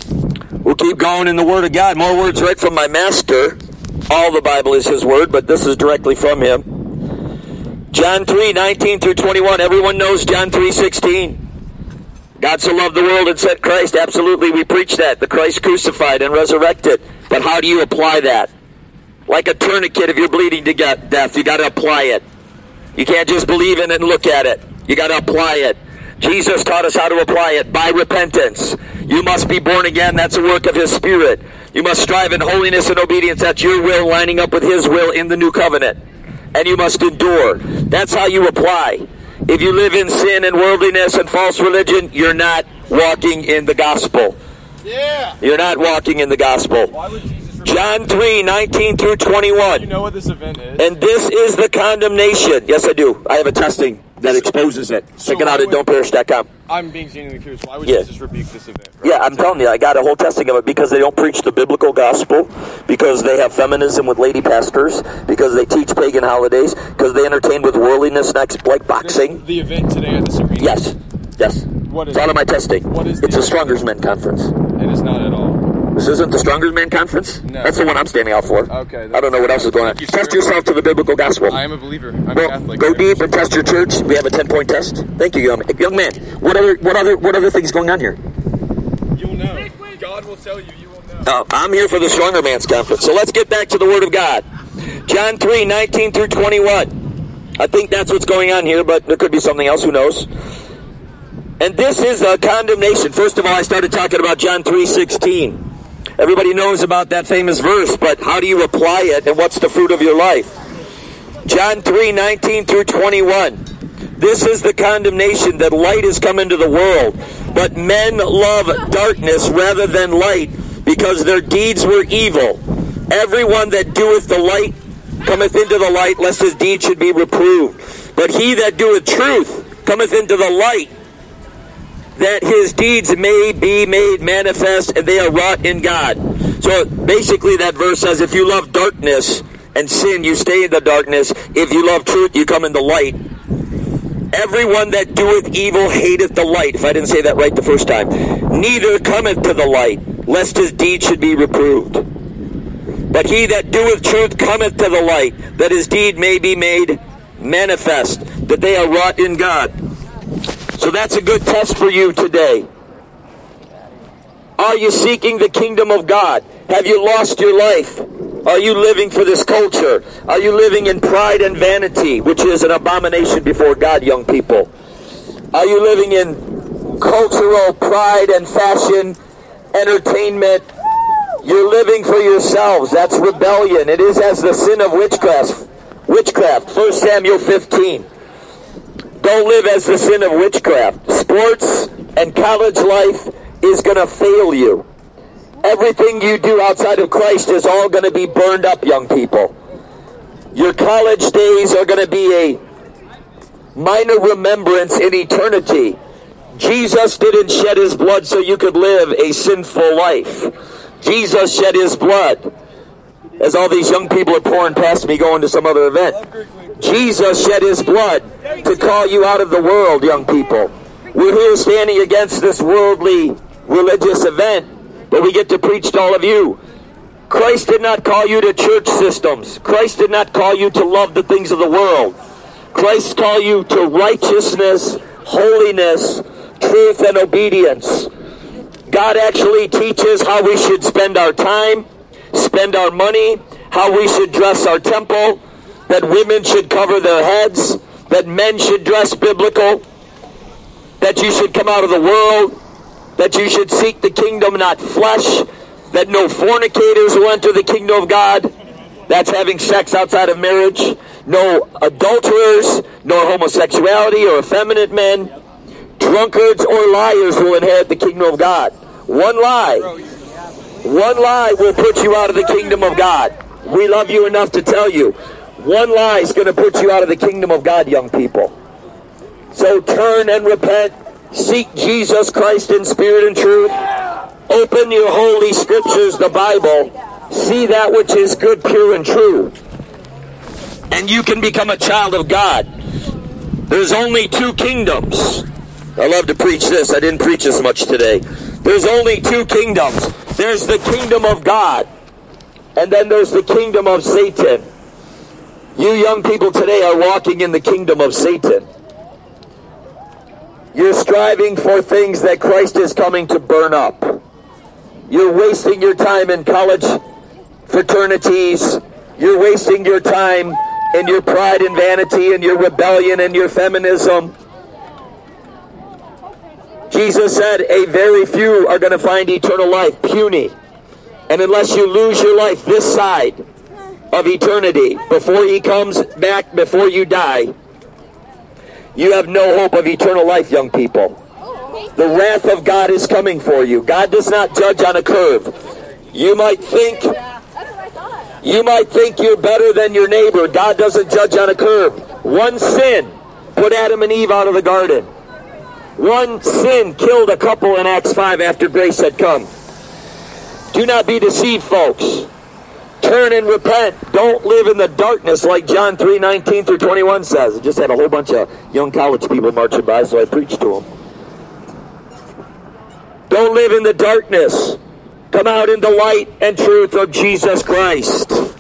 We'll keep going in the Word of God. More words right from my master. All the Bible is his Word, but this is directly from him. John 3:19 through 21. Everyone knows John 3:16. God so loved the world and sent Christ. Absolutely, we preach that. The Christ crucified and resurrected. But how do you apply that? Like a tourniquet, if you're bleeding to death, you got to apply it. You can't just believe in it and look at it. You got to apply it. Jesus taught us how to apply it by repentance. You must be born again. That's a work of his Spirit. You must strive in holiness and obedience. That's your will lining up with his will in the new covenant. And you must endure. That's how you apply. If you live in sin and worldliness and false religion, you're not walking in the gospel. Yeah. You're not walking in the gospel. Why would Jesus John 3:19 through 21. You know what this event is? And this is the condemnation. Yes, I do. I have a testing that exposes it. Check it out at don'tperish.com. I'm being genuinely curious. Why would Yes. Jesus rebuke this event? Right? Yeah, I'm telling you, I got a whole testing of it because they don't preach the biblical gospel, because they have feminism with lady pastors, because they teach pagan holidays, because they entertain with worldliness next, like boxing. The event today at this arena? Yes. What is It's all it? of my testing. What is It's the a Strongers Men Conference. It is not at all. This isn't the Strongers Men Conference? No. That's the one I'm standing out for. Okay. I don't know what else is going on. Thank you, Test sir. yourself to the biblical gospel. I am a believer. I'm Well, Catholic. go deep and test your church. We have a 10-point test. Thank you, young man. What other things going on here? You'll know. God will tell you. You will know. I'm here for the Stronger Man's Conference. So let's get back to the Word of God. John 3:19 through 21. I think that's what's going on here, but there could be something else. Who knows? And this is a condemnation. First of all, I started talking about John 3:16. Everybody knows about that famous verse, but how do you apply it, and what's the fruit of your life? John 3:19 through 21. This is the condemnation, that light has come into the world, but men love darkness rather than light, because their deeds were evil. Everyone that doeth the light cometh into the light, lest his deeds should be reproved. But he that doeth truth cometh into the light, that his deeds may be made manifest, and they are wrought in God. So basically that verse says, if you love darkness and sin, you stay in the darkness. If you love truth, you come in the light. Everyone that doeth evil hateth the light. If I didn't say that right the first time. Neither cometh to the light, lest his deed should be reproved. But he that doeth truth cometh to the light, that his deed may be made manifest, that they are wrought in God. So that's a good test for you today. Are you seeking the kingdom of God? Have you lost your life? Are you living for this culture? Are you living in pride and vanity, which is an abomination before God, young people? Are you living in cultural pride and fashion, entertainment? You're living for yourselves. That's rebellion. It is as the sin of witchcraft. 1 Samuel 15. Don't live as the sin of witchcraft. Sports and college life is going to fail you. Everything you do outside of Christ is all going to be burned up, young people. Your college days are going to be a minor remembrance in eternity. Jesus didn't shed his blood so you could live a sinful life. Jesus shed his blood. As all these young people are pouring past me going to some other event. Jesus shed his blood to call you out of the world, young people. We're here standing against this worldly religious event, but we get to preach to all of you. Christ did not call you to church systems. Christ did not call you to love the things of the world. Christ called you to righteousness, holiness, truth, and obedience. God actually teaches how we should spend our time, spend our money, how we should dress our temple, that women should cover their heads, that men should dress biblical, that you should come out of the world, that you should seek the kingdom, not flesh, that no fornicators will enter the kingdom of God. That's having sex outside of marriage. No adulterers, nor homosexuality or effeminate men, drunkards or liars will inherit the kingdom of God. One lie will put you out of the kingdom of God. We love you enough to tell you. One lie is going to put you out of the kingdom of God, young people. So turn and repent. Seek Jesus Christ in spirit and truth. Open your holy scriptures, the Bible. See that which is good, pure, and true. And you can become a child of God. There's only two kingdoms. I love to preach this. I didn't preach this much today. There's only two kingdoms. There's the kingdom of God, and then there's the kingdom of Satan. You young people today are walking in the kingdom of Satan. You're striving for things that Christ is coming to burn up. You're wasting your time in college fraternities. You're wasting your time in your pride and vanity and your rebellion and your feminism. Jesus said a very few are going to find eternal life, puny. And unless you lose your life this side of eternity, before he comes back, before you die, you have no hope of eternal life, young people. The wrath of God is coming for you. God does not judge on a curve. You might think you're better than your neighbor. God doesn't judge on a curve. One sin put Adam and Eve out of the garden. One sin killed a couple in Acts 5 after grace had come. Do not be deceived, folks. Turn and repent. Don't live in the darkness like John 3:19 through 21 says. I just had a whole bunch of young college people marching by, so I preached to them. Don't live in the darkness. Come out in the light and truth of Jesus Christ.